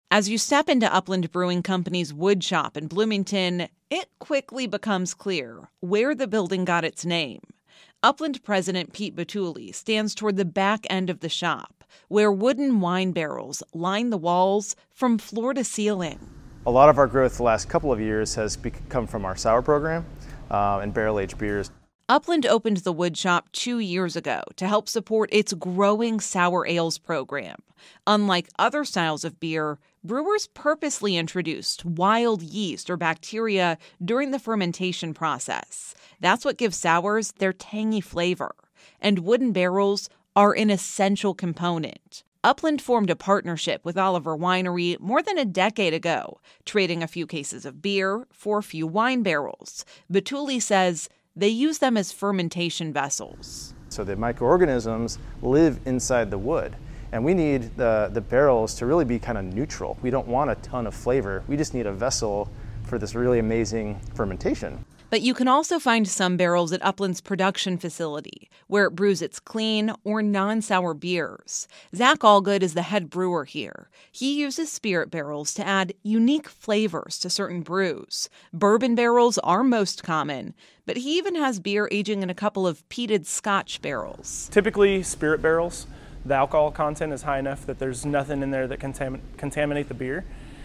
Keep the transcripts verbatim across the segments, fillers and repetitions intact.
As you step into Upland Brewing Company's wood shop in Bloomington, it quickly becomes clear where the building got its name. Upland president Pete Battulli stands toward the back end of the shop, where wooden wine barrels line the walls from floor to ceiling. A lot of our growth the last couple of years has come from our sour program uh, and barrel-aged beers. Upland opened the wood shop two years ago to help support its growing sour ales program. Unlike other styles of beer, brewers purposely introduced wild yeast or bacteria during the fermentation process. That's what gives sours their tangy flavor. And wooden barrels are an essential component. Upland formed a partnership with Oliver Winery more than a decade ago, trading a few cases of beer for a few wine barrels. Battulli says they use them as fermentation vessels. So the microorganisms live inside the wood, and we need the, the barrels to really be kind of neutral. We don't want a ton of flavor. We just need a vessel for this really amazing fermentation. But you can also find some barrels at Upland's production facility, where it brews its clean or non-sour beers. Zach Allgood is the head brewer here. He uses spirit barrels to add unique flavors to certain brews. Bourbon barrels are most common, but he even has beer aging in a couple of peated Scotch barrels. Typically, spirit barrels, the alcohol content is high enough that there's nothing in there that can contam- contaminate the beer.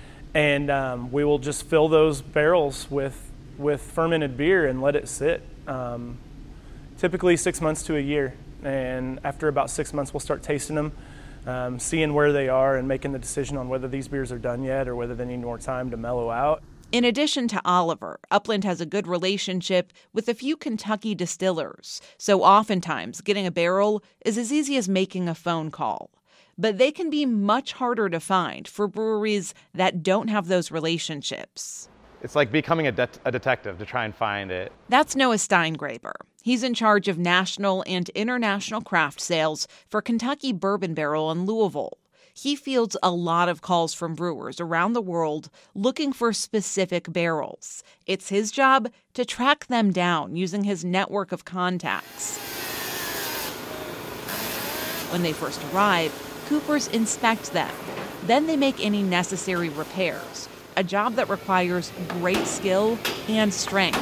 And um, we will just fill those barrels with with fermented beer and let it sit, um, typically six months to a year. And after about six months, we'll start tasting them, um, seeing where they are and making the decision on whether these beers are done yet or whether they need more time to mellow out. In addition to Oliver, Upland has a good relationship with a few Kentucky distillers, so oftentimes getting a barrel is as easy as making a phone call. But they can be much harder to find for breweries that don't have those relationships. It's like becoming a, de- a detective to try and find it. That's Noah Steingraber. He's in charge of national and international craft sales for Kentucky Bourbon Barrel in Louisville. He fields a lot of calls from brewers around the world looking for specific barrels. It's his job to track them down using his network of contacts. When they first arrive, Coopers inspect them. Then they make any necessary repairs, a job that requires great skill and strength.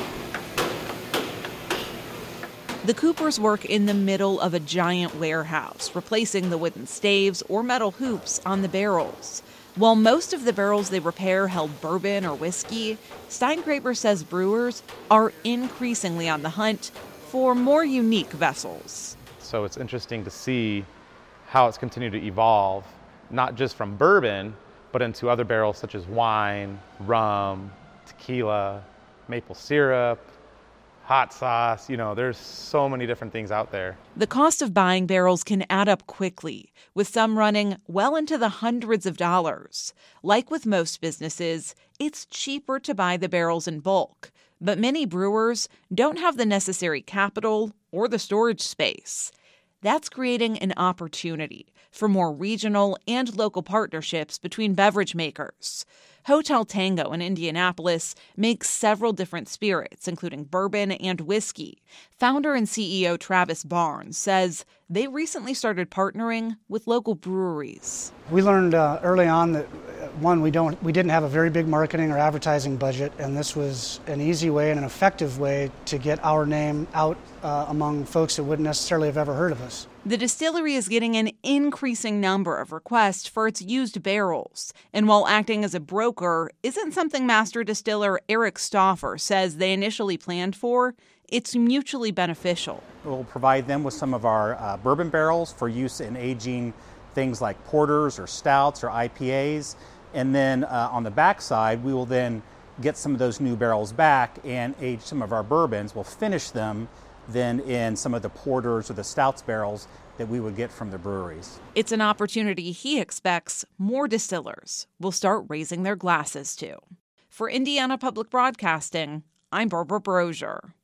The Coopers work in the middle of a giant warehouse, replacing the wooden staves or metal hoops on the barrels. While most of the barrels they repair held bourbon or whiskey, Steingraber says brewers are increasingly on the hunt for more unique vessels. So it's interesting to see how it's continued to evolve, not just from bourbon, but into other barrels such as wine, rum, tequila, maple syrup, hot sauce. You know, there's so many different things out there. The cost of buying barrels can add up quickly, with some running well into the hundreds of dollars. Like with most businesses, it's cheaper to buy the barrels in bulk, but many brewers don't have the necessary capital or the storage space. That's creating an opportunity for more regional and local partnerships between beverage makers. Hotel Tango in Indianapolis makes several different spirits, including bourbon and whiskey. Founder and C E O Travis Barnes says they recently started partnering with local breweries. We learned uh, early on that, uh, one, we don't, we didn't have a very big marketing or advertising budget, and this was an easy way and an effective way to get our name out uh, among folks that wouldn't necessarily have ever heard of us. The distillery is getting an increasing number of requests for its used barrels, and while acting as a broker isn't something master distiller Eric Stauffer says they initially planned for, it's mutually beneficial. We'll provide them with some of our uh, bourbon barrels for use in aging things like porters or stouts or I P As, and then uh, on the backside we will then get some of those new barrels back and age some of our bourbons. We'll finish them then in some of the porters or the stouts barrels that we would get from the breweries. It's an opportunity he expects more distillers will start raising their glasses to. For Indiana Public Broadcasting, I'm Barbara Brosier.